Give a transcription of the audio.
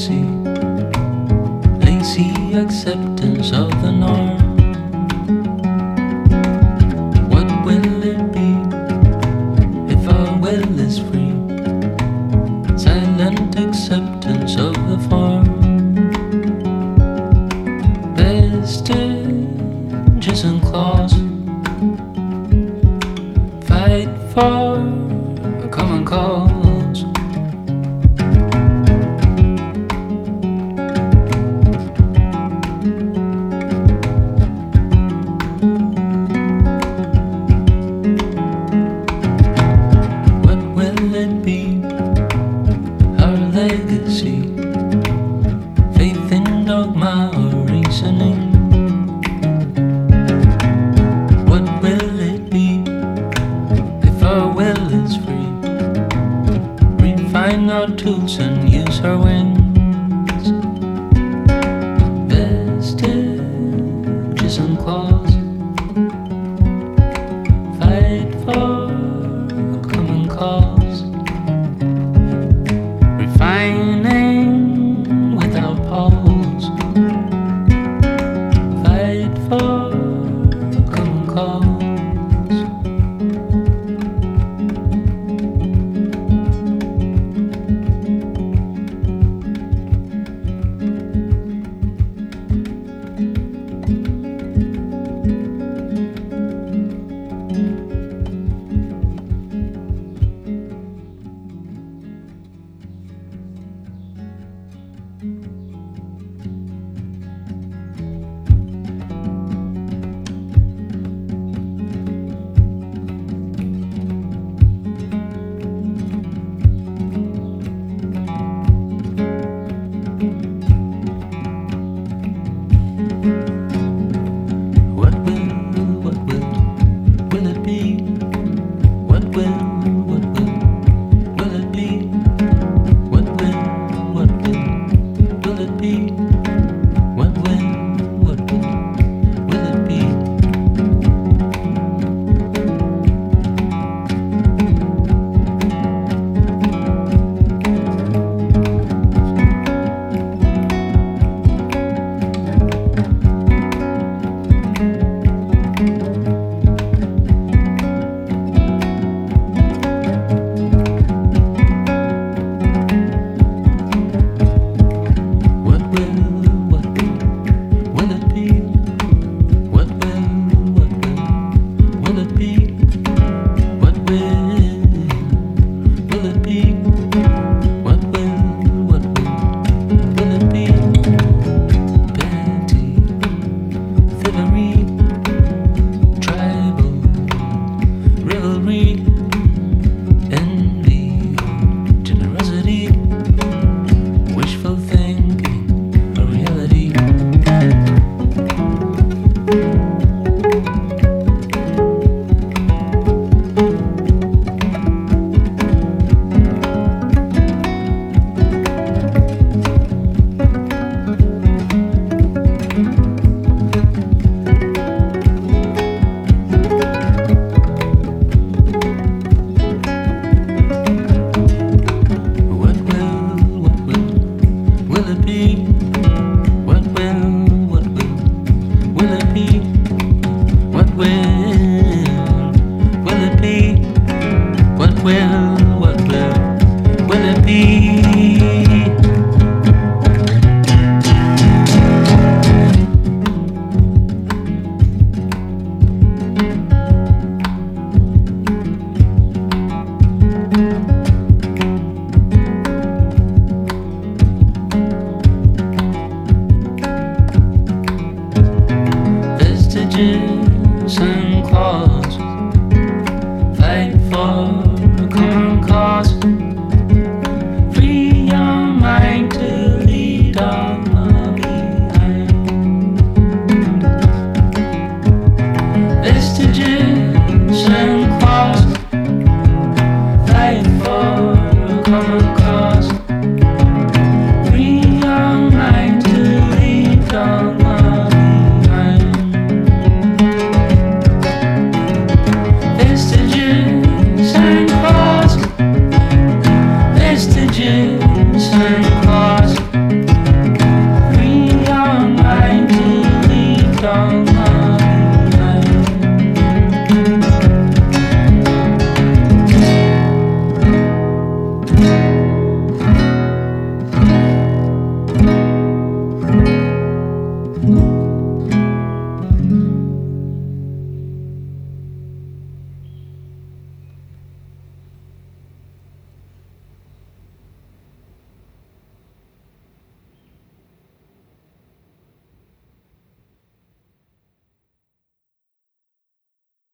legacy, lazy acceptance of the norm. What will it be if our will is free? Silent acceptance of the form. Vestiges and claws fight for a common cause. What will it be? Our legacy, faith in dogma or reasoning. What will it be if our will is free? Refine our tools and use our wings. Vestiges and claws fight for a common cause. Refining without pause. Fight for a common cause. What will it be? What will